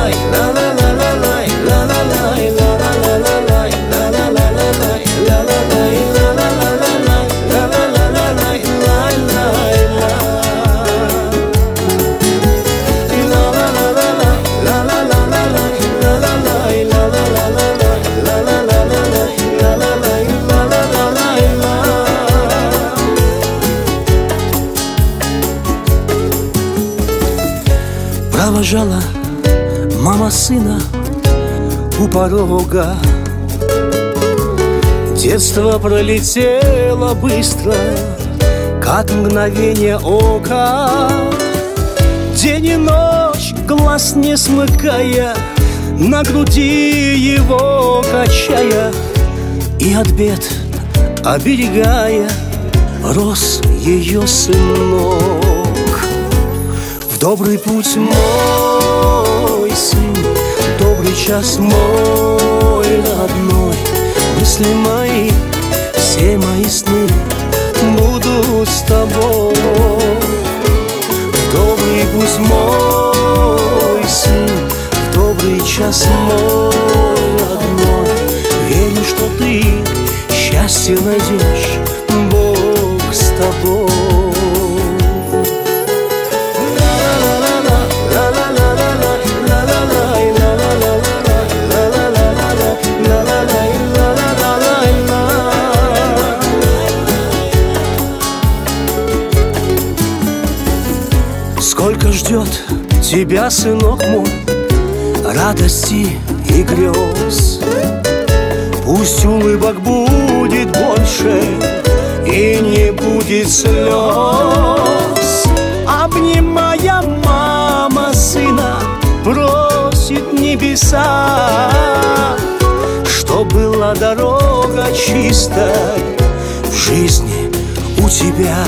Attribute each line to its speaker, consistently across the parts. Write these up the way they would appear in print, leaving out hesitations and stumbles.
Speaker 1: Провожала мама сына у порога. Детство пролетело быстро, как мгновение ока. День и ночь, глаз не смыкая, на груди его качая, и от бед оберегая, рос ее сынок. В добрый путь мой сын, в добрый час мой родной, мысли мои, все мои сны будут с тобой. В добрый путь мой сын, в добрый час мой родной, верю, что ты счастье найдешь, Бог с тобой. Сколько ждет тебя, сынок мой, радости и грез. Пусть улыбок будет больше и не будет слез. Обнимая, мама сына просит небеса, чтоб была дорога чистой в жизни у тебя.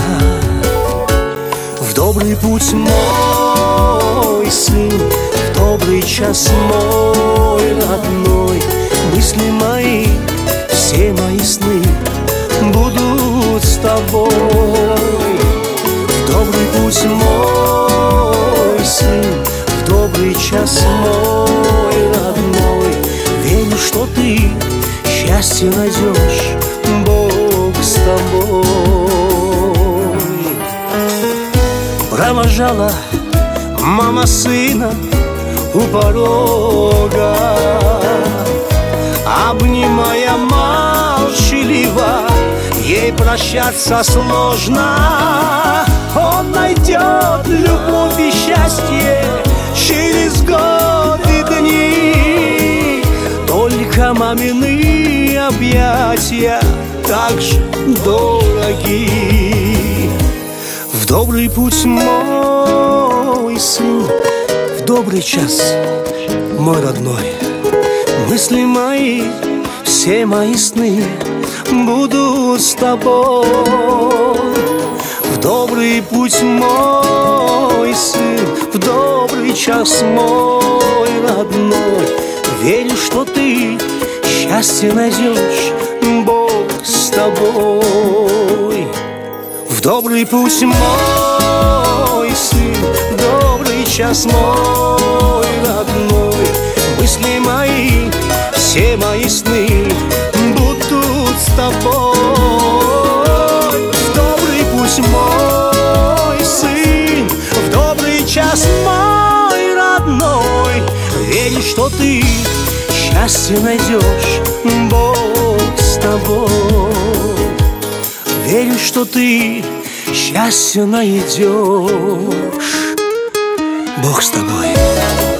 Speaker 1: В добрый путь мой сын, в добрый час мой родной, мысли мои, все мои сны будут с тобой. В добрый путь мой сын, в добрый час мой родной, верю, что ты счастье найдешь, Бог с тобой. Провожала мама сына у порога, обнимая молчаливо, ей прощаться сложно. Он найдет любовь и счастье через годы дни. Только мамины объятия так же дороги. В добрый путь мой сын, в добрый час мой родной, мысли мои, все мои сны будут с тобой. В добрый путь мой сын, в добрый час мой родной, верю, что ты счастье найдешь, Бог с тобой. В добрый путь мой сын, в добрый час мой родной, мысли мои, все мои сны будут с тобой. В добрый путь мой сын, в добрый час мой родной, верю, что ты счастье найдешь, Бог с тобой. Верю, что ты счастье найдешь, Бог с тобой.